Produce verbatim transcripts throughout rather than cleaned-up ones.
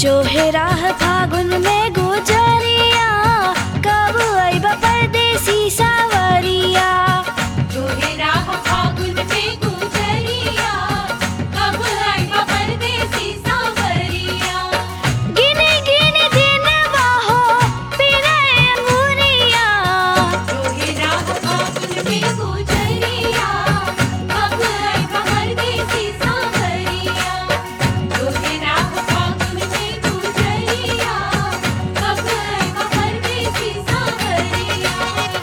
जो है राह फागुन में गुजरिया, कब आइबा परदेसी सावरिया। जो है राह फागुन में गुजरिया, कब आइबा परदेसी सावरिया। गिने गिने दिन बाहो पिरे अंगुरिया। जो है राह फागुन में गुजरिया, कब आइबा परदेसी सावरिया। जो है राह फागुन में गुजरिया, कब आइबा परदेसी सावरिया।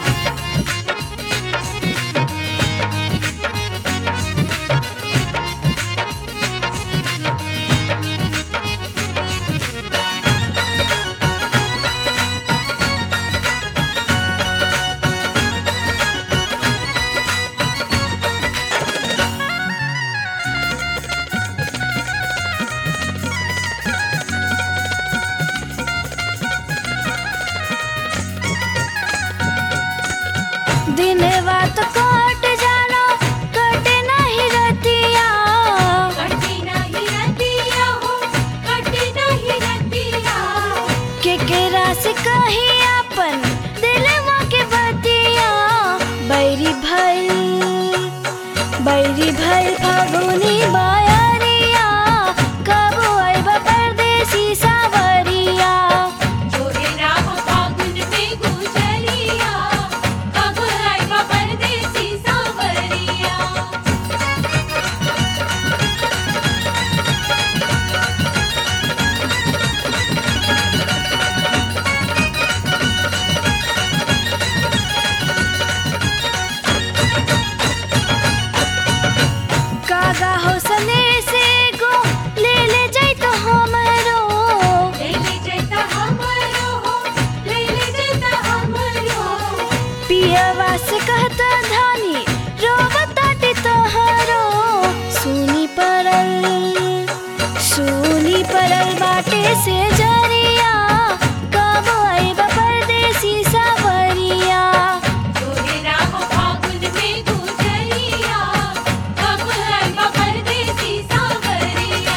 दिन बात कट जाना कटे नहीं रतिया। कटी नहीं रतिया हो, कटी नहीं रतिया। केकरा से कही अपन दिलवा के बतिया। बैरी भइल बैरी भइल फागुनी बायरिया, कब आइबा परदेसी सावरिया। जो है राह फागुन में गुजरिया, कब आइबा परदेसी सावरिया। कागा हो सने से गो ले ले जाई तो हमरो। ले ले जैता हमरो हो, ले ले जैता हमरो। पियवा से कहता धानी रोवताटे तोहरो। सुनी परल सुनी परल बाटे से जरिया, कब आइबा परदेसी सावरिया। जो है राह फागुन में गुजरिया, कब आइबा परदेसी सावरिया।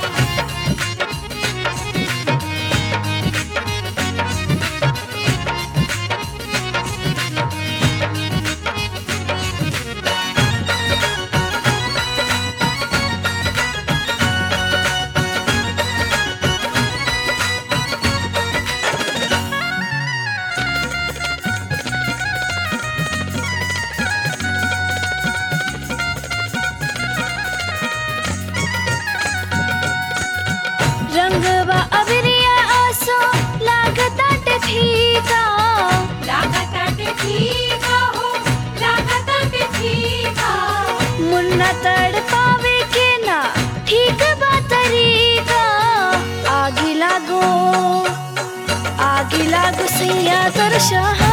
रंगवा अबरिया आसो लागताटे फीका। लागताटे ठीका हो, लागताटे ठीका। मुन्ना तड़ पावे के ना ठीक बा तरीका। आगी लागो आगी लागो सैया तर शाह